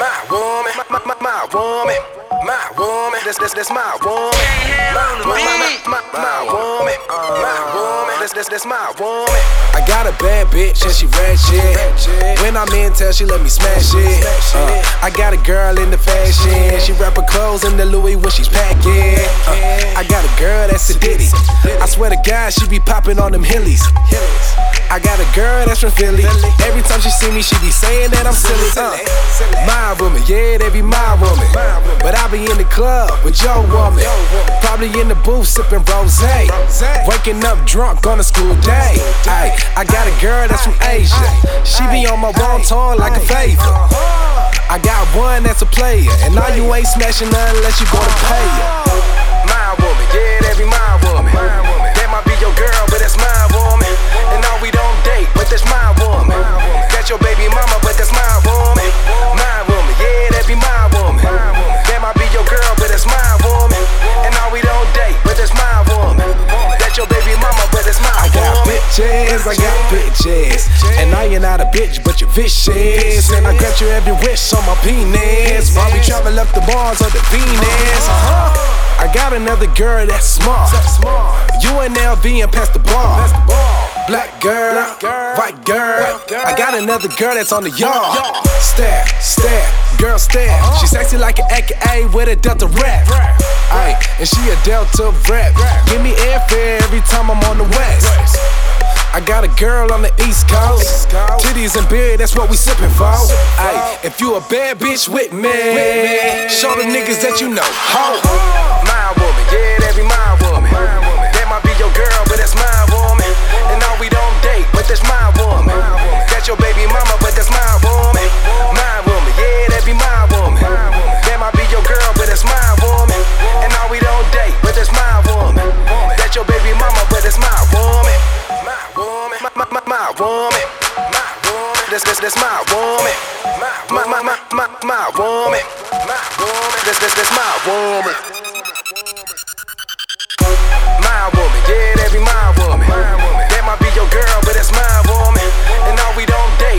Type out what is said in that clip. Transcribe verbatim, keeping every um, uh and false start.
my woman, my, my, my woman, my woman. This, this, this my woman, my, my, my, my, my woman, my woman. This, this, this my woman. I got a bad bitch and she ratchet. When I'm in town, she let me smash it. Uh, I got a girl in the fashion. She wrap her clothes in the Louis when she's packing. Uh, I got a girl that's a ditty. I swear to God, she be popping on them hillies. I got a girl that's from Philly. Every time she see me, she be saying that I'm silly. Uh, my woman, yeah, they be my woman. But I be in the club with your woman. Probably in the booth sipping rosé. Waking up drunk on a school day. Ay, I got a girl that's from Asia. She be on my wrong tongue like a favor. I got one that's a player, and now you ain't smashing her unless you gonna pay her. My woman, yeah, that be my woman. That might be your girl, but that's my woman. And now we don't date, but that's my woman. That's your baby mama, but that's my woman. My woman, yeah, that be my woman. That might be your girl, but that's my woman. And now we don't date, but that's my woman. That's your baby mama, but that's my woman. I got bitches, I got bitches. And now you're not a bitch, but you're vicious. And I grant you every wish on my penis. While we travel up the Mars or the Venus. Uh-huh. I got another girl that's smart. You and L V and past the bar. Black girl, white girl. I got another girl that's on the yard. Stare, stare, girl stare. She sexy like an A K A with a Delta rap. Ay, and she a Delta rap. Give me airfare every time I'm on the west. I got a girl on the East Coast. Titties and beard, that's what we sippin' for. Ay, if you a bad bitch with me, show the niggas that you know. Ho. My woman, yeah, that be my woman. That might be your girl, but that's my woman. And now we don't date, but that's my woman. That's your baby mama, but that's my woman. My woman, yeah, that be my woman. That might be your girl, but that's my woman. And now we don't date, but that's my woman. That's your baby mama, but that's my woman. My woman, my, my, my, my woman. My woman, this, this, this my woman. My, my, my, my, my, my woman. My woman, this, this, this my woman. My woman, yeah, that be my woman. That might be your girl, but that's my woman. And now we don't date.